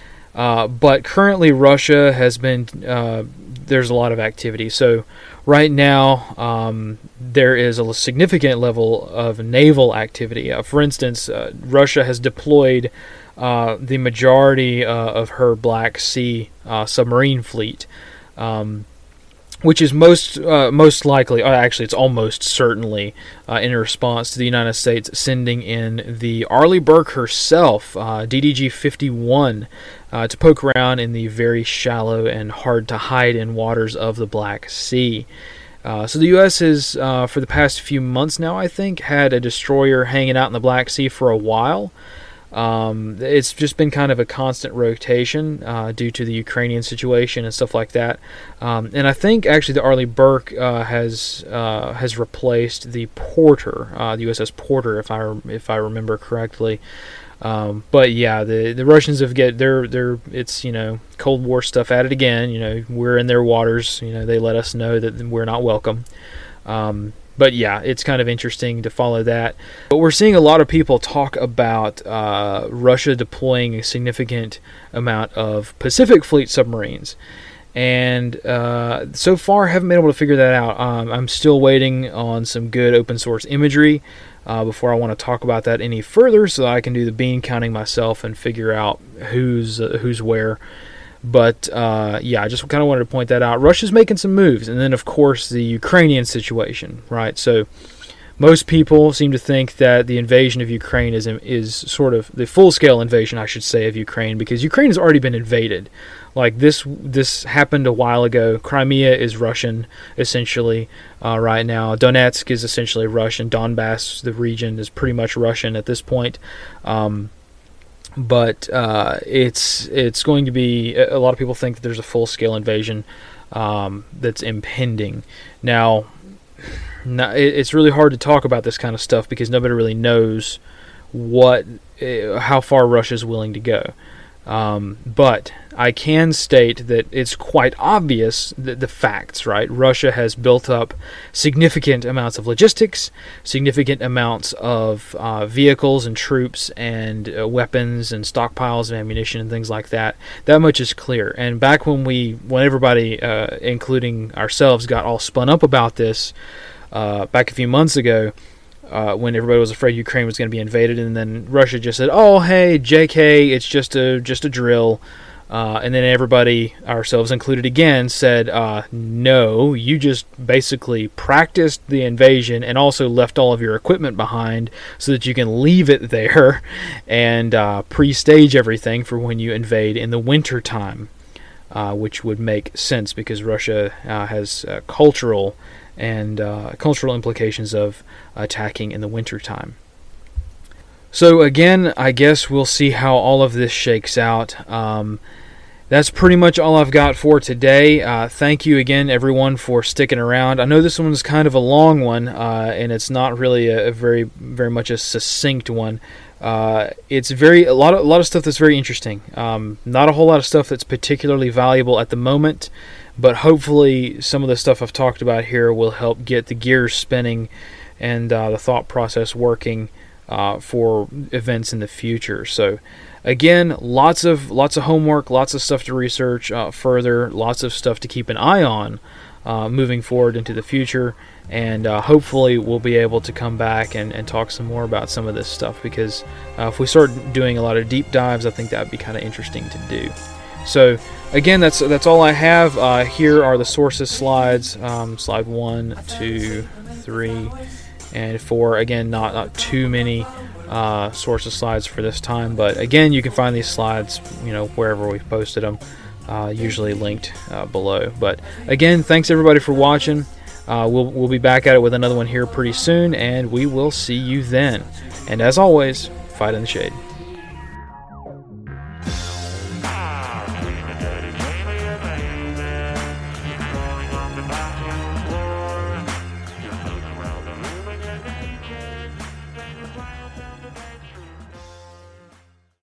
Uh, but currently, Russia has been uh, there's a lot of activity. So right now, um, there is a significant level of naval activity. Uh, for instance, uh, Russia has deployed Uh, the majority uh, of her Black Sea uh, submarine fleet, um, which is most uh, most likely, uh, actually it's almost certainly, uh, in response to the United States sending in the Arleigh Burke herself, uh, D D G fifty-one, uh, to poke around in the very shallow and hard-to-hide-in waters of the Black Sea. Uh, so the U S has, uh, for the past few months now, I think, had a destroyer hanging out in the Black Sea for a while. Um, it's just been kind of a constant rotation uh, due to the Ukrainian situation and stuff like that. Um, and I think actually the Arleigh Burke uh, has uh, has replaced the Porter, uh, the U S S Porter, if I if I remember correctly. Um, but yeah, the the Russians have get they're they're it's you know Cold War stuff at it again. You know we're in their waters. You know they let us know that we're not welcome. Um, But yeah, it's kind of interesting to follow that. But we're seeing a lot of people talk about uh, Russia deploying a significant amount of Pacific Fleet submarines. And uh, so far, haven't been able to figure that out. Um, I'm still waiting on some good open source imagery uh, before I want to talk about that any further so that I can do the bean counting myself and figure out who's, uh, who's where. But, uh, yeah, I just kind of wanted to point that out. Russia's making some moves. And then, of course, the Ukrainian situation, right? So most people seem to think that the invasion of Ukraine is is sort of the full-scale invasion, I should say, of Ukraine, because Ukraine has already been invaded. Like, this this happened a while ago. Crimea is Russian, essentially, uh, right now. Donetsk is essentially Russian. Donbass, the region, is pretty much Russian at this point. Um But uh, it's it's going to be, a lot of people think that there's a full-scale invasion um, that's impending. Now, not, it's really hard to talk about this kind of stuff because nobody really knows what, how far Russia's willing to go. Um, but I can state that it's quite obvious that the facts, right? Russia has built up significant amounts of logistics, significant amounts of uh, vehicles and troops and uh, weapons and stockpiles of ammunition and things like that. That much is clear. And back when we, when everybody, uh, including ourselves, got all spun up about this uh, back a few months ago, Uh, when everybody was afraid Ukraine was going to be invaded, and then Russia just said, "Oh, hey, J K, it's just a just a drill," uh, and then everybody, ourselves included again, said, uh, "No, you just basically practiced the invasion and also left all of your equipment behind so that you can leave it there and uh, pre-stage everything for when you invade in the winter time," uh, which would make sense because Russia uh, has uh, cultural and uh, cultural implications of attacking in the wintertime. So again, I guess we'll see how all of this shakes out. Um, that's pretty much all I've got for today. Uh, thank you again, everyone, for sticking around. I know this one's kind of a long one, uh, and it's not really a, a very, very much a succinct one. Uh, it's very a lot of a lot of stuff that's very interesting. Um, not a whole lot of stuff that's particularly valuable at the moment. But hopefully some of the stuff I've talked about here will help get the gears spinning and uh, the thought process working uh, for events in the future. So again, lots of lots of homework, lots of stuff to research uh, further, lots of stuff to keep an eye on uh, moving forward into the future. And uh, hopefully we'll be able to come back and, and talk some more about some of this stuff, because uh, if we start doing a lot of deep dives, I think that would be kind of interesting to do. So again, that's that's all I have. Uh, here are the sources slides, um, slide one, two, three, and four. Again, not, not too many uh, sources slides for this time, but again, you can find these slides, you know, wherever we've posted them, uh, usually linked uh, below. But again, thanks everybody for watching. Uh, we'll we'll be back at it with another one here pretty soon, and we will see you then. And as always, fight in the shade.